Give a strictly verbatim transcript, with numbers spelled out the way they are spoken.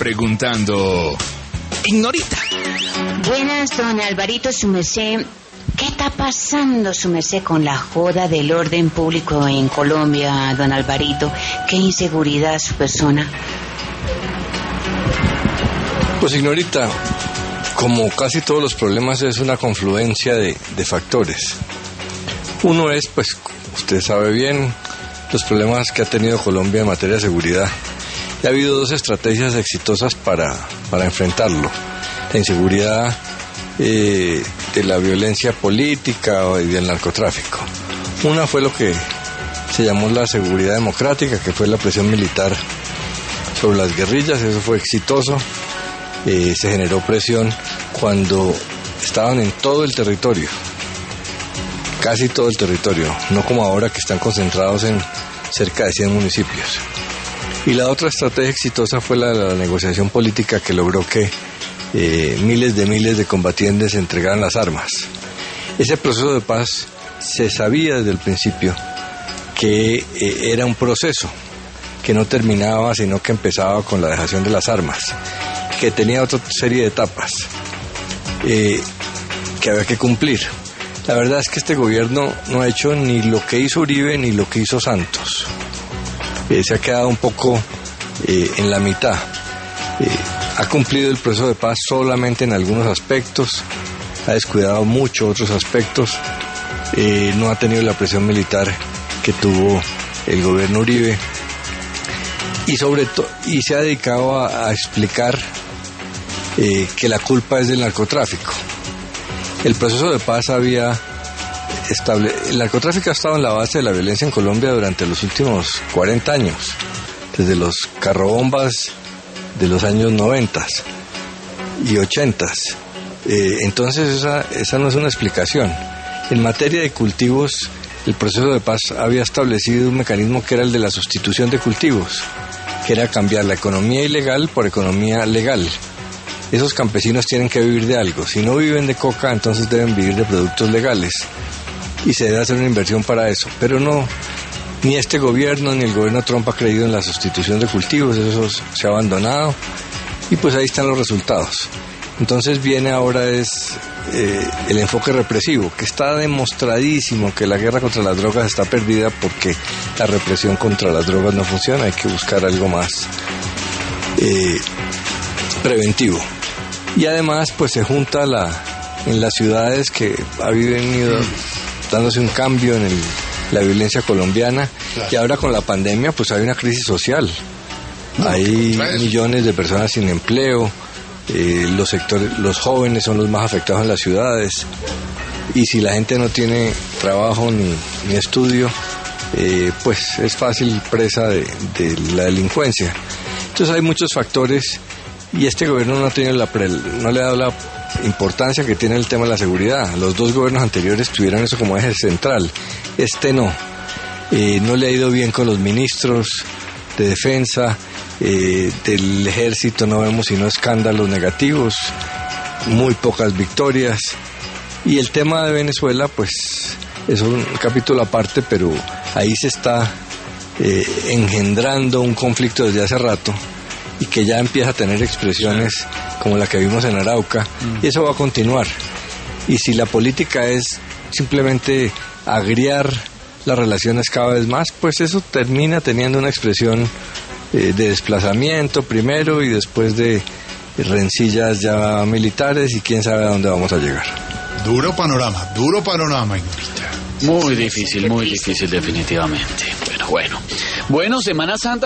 preguntando Ignorita. Buenas, don Alvarito, su merced. ¿Qué está pasando, su merced, con la joda del orden público en Colombia, don Alvarito? ¿Qué inseguridad su persona? Pues, Ignorita, como casi todos los problemas, es una confluencia de, de factores. Uno es, pues, usted sabe bien, los problemas que ha tenido Colombia en materia de seguridad. Y ha habido dos estrategias exitosas para, para enfrentarlo. La inseguridad eh, de la violencia política y del narcotráfico. Una fue lo que se llamó la seguridad democrática, que fue la presión militar sobre las guerrillas. Eso fue exitoso. Eh, se generó presión cuando estaban en todo el territorio, casi todo el territorio, no como ahora que están concentrados en cerca de cien municipios. Y la otra estrategia exitosa fue la de la negociación política, que logró que eh, miles de miles de combatientes entregaran las armas. Ese proceso de paz se sabía desde el principio que eh, era un proceso que no terminaba, sino que empezaba con la dejación de las armas, que tenía otra serie de etapas eh, que había que cumplir. La verdad es que este gobierno no ha hecho ni lo que hizo Uribe ni lo que hizo Santos. Eh, se ha quedado un poco eh, en la mitad. Eh, ha cumplido el proceso de paz solamente en algunos aspectos, ha descuidado mucho otros aspectos, eh, no ha tenido la presión militar que tuvo el gobierno Uribe, y sobre todo y se ha dedicado a, a explicar eh, que la culpa es del narcotráfico. El proceso de paz había estable... El narcotráfico ha estado en la base de la violencia en Colombia durante los últimos cuarenta años, desde los carrobombas de los años noventa y ochenta. Eh, entonces esa, esa no es una explicación. En materia de cultivos, el proceso de paz había establecido un mecanismo que era el de la sustitución de cultivos, que era cambiar la economía ilegal por economía legal. Esos campesinos tienen que vivir de algo. Si no viven de coca, entonces deben vivir de productos legales. Y se debe hacer una inversión para eso. Pero no, ni este gobierno ni el gobierno Trump ha creído en la sustitución de cultivos. Eso se ha abandonado. Y pues ahí están los resultados. Entonces viene ahora es eh, el enfoque represivo, que está demostradísimo que la guerra contra las drogas está perdida porque la represión contra las drogas no funciona. Hay que buscar algo más eh, preventivo. Y además pues se junta la, en las ciudades que ha venido dándose un cambio en el, la violencia colombiana, claro. Y ahora con la pandemia pues hay una crisis social, no, hay millones de personas sin empleo, eh, los sectores, los jóvenes son los más afectados en las ciudades, y si la gente no tiene trabajo ni, ni estudio, eh, pues es fácil presa de, de la delincuencia. Entonces hay muchos factores. Y este gobierno no, tiene la pre, no le ha dado la importancia que tiene el tema de la seguridad. Los dos gobiernos anteriores tuvieron eso como eje central. Este no. Eh, no le ha ido bien con los ministros de defensa, eh, del ejército no vemos sino escándalos negativos, muy pocas victorias. Y el tema de Venezuela, pues, es un capítulo aparte, pero ahí se está eh, engendrando un conflicto desde hace rato, y que ya empieza a tener expresiones como la que vimos en Arauca, mm. y eso va a continuar. Y si la política es simplemente agriar las relaciones cada vez más, pues eso termina teniendo una expresión eh, de desplazamiento primero y después de rencillas ya militares, y quién sabe a dónde vamos a llegar. Duro panorama, duro panorama, Ignorita. Muy difícil, muy difícil definitivamente. Pero bueno. Bueno, Semana Santa.